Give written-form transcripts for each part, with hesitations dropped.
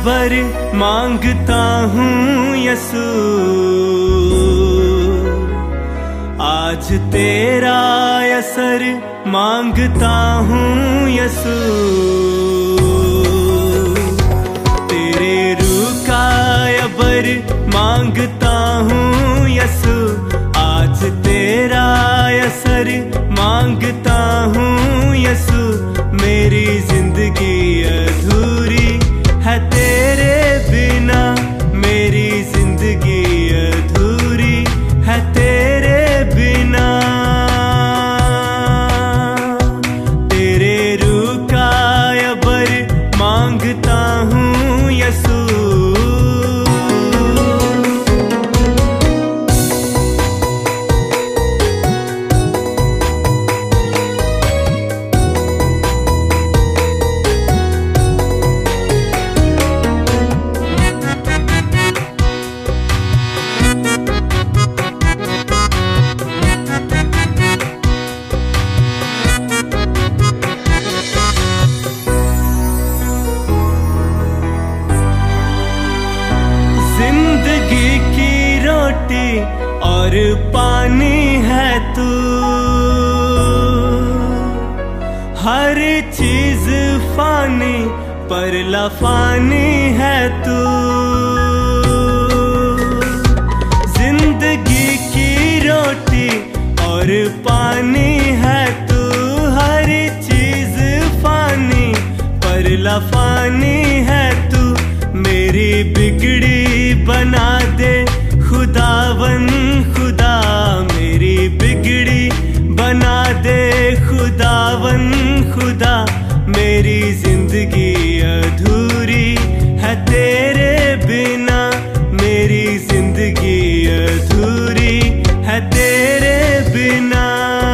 अबर मांगता हूँ यसू, आज तेरा असर मांगता हूँ यसू। तेरे रूह का अबर मांगता हूँ यसू, आज तेरा असर मांगता हूँ यसू। मेरी जिंदगी अधूरी है तेरे बिना, मेरी जिंदगी अधूरी है तेरे बिना। तेरे रूह का अबर मांगता हूँ यसू। जिंदगी की रोटी और पानी है तू, हर चीज फानी पर लाफानी है तू। जिंदगी की रोटी और पानी है तू, हर चीज फानी पर लाफानी है तू। मेरी बिगड़ी बना दे खुदावन खुदा, मेरी बिगड़ी बना दे खुदावन खुदा। मेरी जिंदगी अधूरी है तेरे बिना, मेरी जिंदगी अधूरी है तेरे बिना।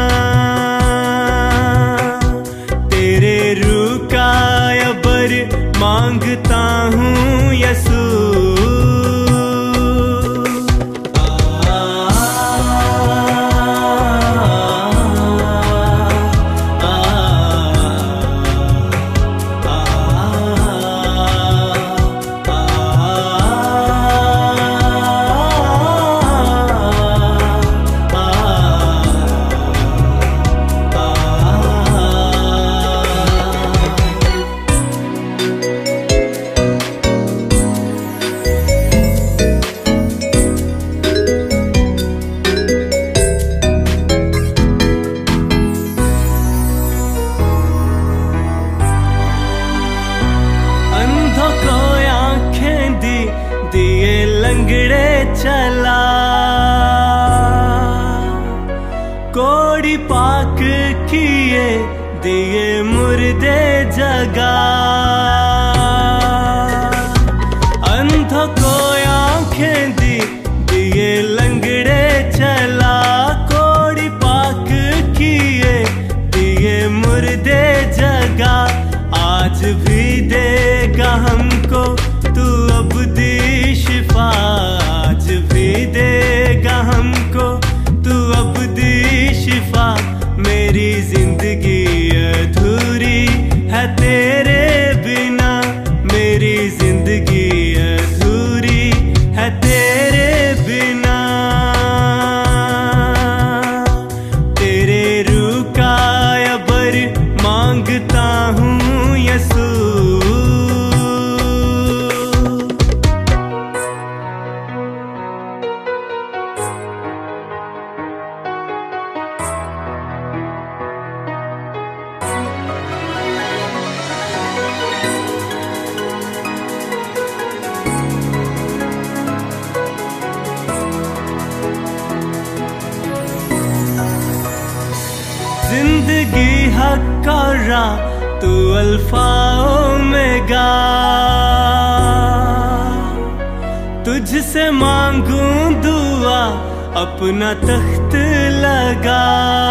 तेरे रूह का अबर मांगता हूँ यसू। दिए लंगड़े चला, कोड़ी पाक किए दिए मुर्दे जगा। अंधों को आंखें दी दिए लंगड़े चला, कोड़ी पाक किए दिए मुर्दे जगा। आज भी देगा हमको तू अब्दी शिफा, आज भी देगा हमको तू अब्दी शिफा। मेरी जिंदगी अधूरी है तेरे बिना, मेरी जिंदगी अधूरी है तेरे बिना। तेरे रूह का अबर मांगता हूँ यसू। जिंदगी हक और राह तू अल्फा ओमेगा, तुझसे मांगूं दुआ अपना तख्त लगा।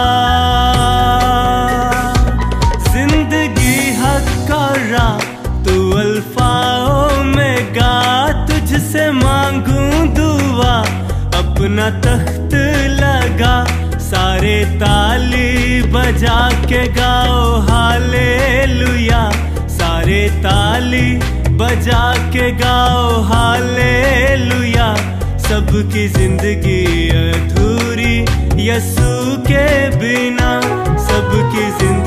जिंदगी हक और राह तू अल्फा ओमेगा, तुझसे मांगूं दुआ अपना तख्त लगा। सारे ताली बजा के गाओ हालेलुया, सारे ताली बजा के गाओ हालेलुया। सबकी जिंदगी अधूरी यीशु के बिना, सबकी जिंदगी